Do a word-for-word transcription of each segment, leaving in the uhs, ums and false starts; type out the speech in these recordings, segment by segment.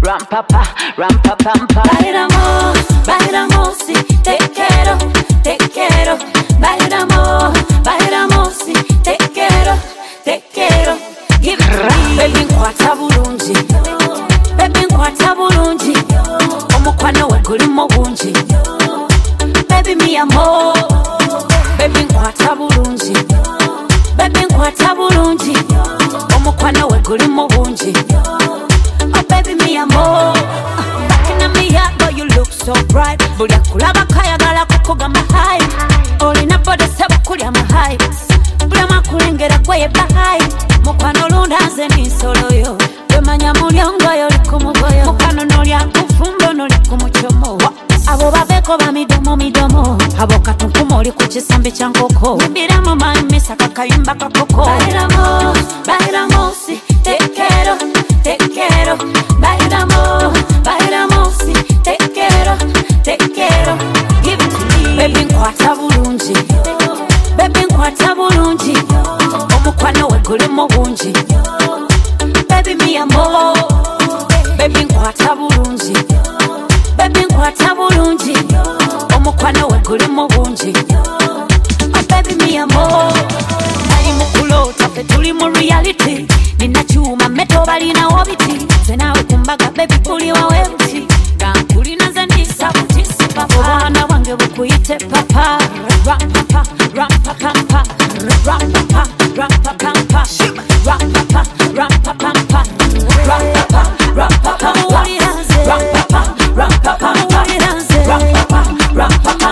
ram papa, ram papa. Bailamos, bailamos si te quiero, te quiero. Bailamos, bailamos si te quiero, te quiero. Give it to me. Baby nkwata bulungi, baby nkwata bulungi. Omukwano we gulimo bungi, baby mi amor. Baby nkwata bulungi, baby nkwata bulungi. Omukwano we gulimo bungi, oh baby mi amor. Back in me heart, boy you look so bright. Bulya kulaba kayagala kukugamba high. Olina body seba kulya my heights. Bulya makulengera gwe bahai. Mukwano lundaze ni solo yo. Bemanya mulyongo yo likumugoyo. Mukano nolya kufumbo noli kumuchomo. Abo baveko ba midomo midomo. Abo katunkumo oli kuchisambi cha nkoko. Mbira mama misaka kayimba kakoko. Bailamos, bailamos si te quiero, te quiero. Bailamos, bailamos si te quiero, te quiero. Give it to me. Baby nkwata bulungi, baby nkwata bulungi. Omukwano we gulimo bungi, baby mi amor. Baby nkwata bulungi, baby nkwata bulungi. Omukwano we gulimo bungi, oh baby mi amor. Ali mukulota fe tuli mu reality. Nina chuma meto balina wabiti. Zenawe kumbaga baby tuli wawe buti. Gankuli naze ndisa buti sipapa. Obwana wange bukuyite papa. Ram papa, ram papa, ram papa, ram papa, ram papa, ram papa, ram papa, ram papa, ram papa, ram papa, ram papa, ram papa,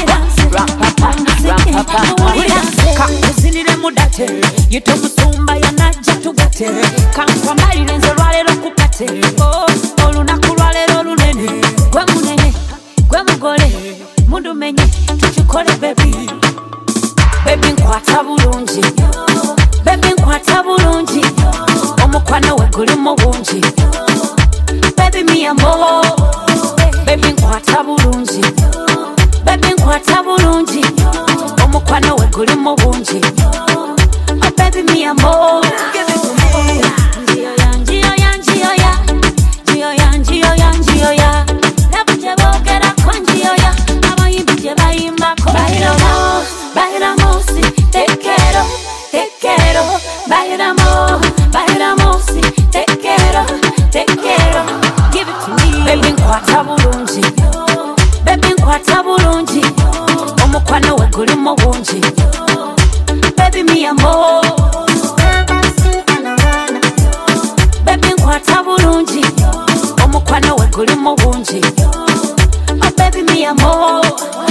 ram papa. Kakuzinire mudate, yito musumba yanaja tugate. Kankwambalire nze lwalero kukate. Oh, olunaku lwalero lunene. Gwe munene, gwe mugole, mundu menye, tuchukole baby. Baby nkwata bulungi, baby nkwata bulungi. Omukwano we gulimo bungi, baby mi amor. Baby nkwata bulungi, baby nkwata bulungi. Omukwano we gulimo bungi, oh baby mi amor. Give it to me. Njiyoya, njiyoya, njiyoya, njiyoya, njiyoya, njiyoya. Labuje bogera ko njiyoya, abayimbi je bayimbako. Bailamos, bailamos si te quiero, te quiero. Bailamos, bailamos si te quiero, te quiero. Give it to me. Baby nkwata bulungi, baby nkwata bulungi. Omukwano we gulimo bungi, baby mi amor. Baby nkwata bulungi, omukwano we gulimo bungi, oh baby mi amor.